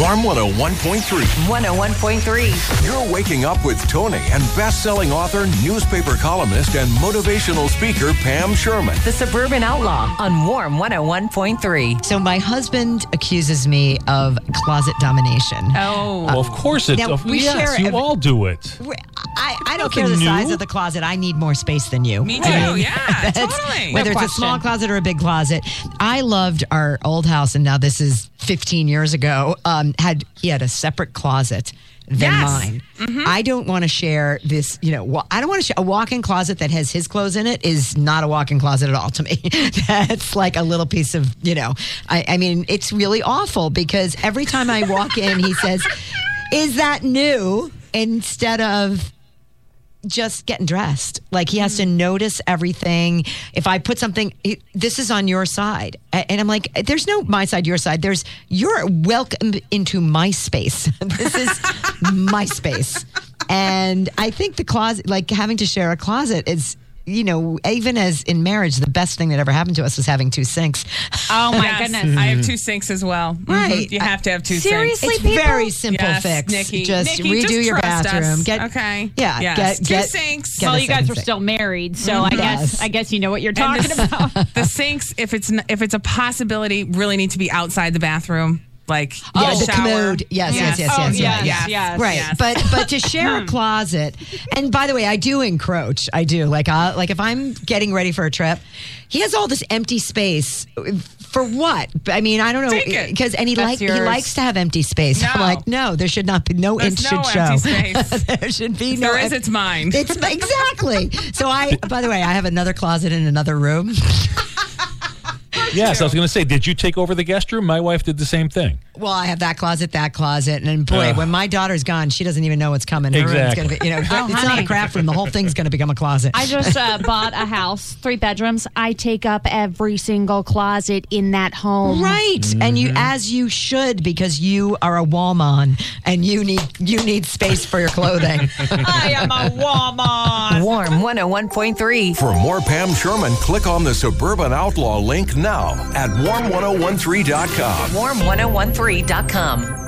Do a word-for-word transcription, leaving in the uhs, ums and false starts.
Warm one oh one point three. one oh one point three. You're waking up with Tony and best-selling author, newspaper columnist, and motivational speaker Pam Sherman. The Suburban Outlaw on Warm one oh one point three. So my husband accuses me of closet domination. Oh. Well, of course it's. Now, of, we yes, share you every- all do it. I, I don't Nothing care the new. size of the closet. I need more space than you. Me too. I mean, Yeah, that's- totally. Whether No it's a small question. closet or a big closet. I loved our old house, and now this is fifteen years ago. Um, had he had a separate closet than Yes. mine. Mm-hmm. I don't want to share this. You know, wa- I don't want to share a walk-in closet that has his clothes in it. Is not a walk-in closet at all to me. That's like a little piece of, you know. I, I mean, it's really awful because every time I walk in, he says, "Is that new?" Instead of just getting dressed. Like he has to notice everything. If I put something, it- this is on your side. A- And I'm like, there's no my side, your side. There's, you're welcome into my space. This is my space. And I think the closet, like having to share a closet is, you know, even as in marriage, the best thing that ever happened to us was having two sinks. Oh my Yes. goodness. I have two sinks as well. Mhm. Right. You have to have two Seriously? sinks. It's people? very simple Yes, fix. Nikki. Just Nikki, redo just your trust us. bathroom. Get Okay. Yeah. Yes. Get, Two get, sinks. get Well, a you guys second are sink. still married, so I Yes. guess I guess you know what you're And talking the, about. the sinks, if it's n- if it's a possibility, really need to be outside the bathroom. Like Yeah, the the shower. commode. Yes, yes, yes, Oh, yes, yes, yes. yes. Right, Yes. but but to share a closet, and by the way, I do encroach. I do like I like if I'm getting ready for a trip, he has all this empty space for what? I mean, I don't know Take it. because and he That's like he yours. likes to have empty space. I'm No. like, no, there should not be no There's inch no should empty show. space. There should be If no. there is, em- it's mine. It's exactly. So I. By the way, I have another closet in another room. Yes, I was going to say, did you take over the guest room? My wife did the same thing. Well, I have that closet, that closet, and boy, Ugh. when my daughter's gone, she doesn't even know what's coming. Her room's Exactly. gonna be, you know, Oh, it's not a honey. craft room. The whole thing's going to become a closet. I just uh, bought a house, three bedrooms. I take up every single closet in that home. Right, and you, as you should, because you are a woman and you need you need space for your clothing. I am a woman. Warm one oh one point three. For more Pam Sherman, click on the Suburban Outlaw link now at warm ten thirteen dot com. warm ten thirteen dot com.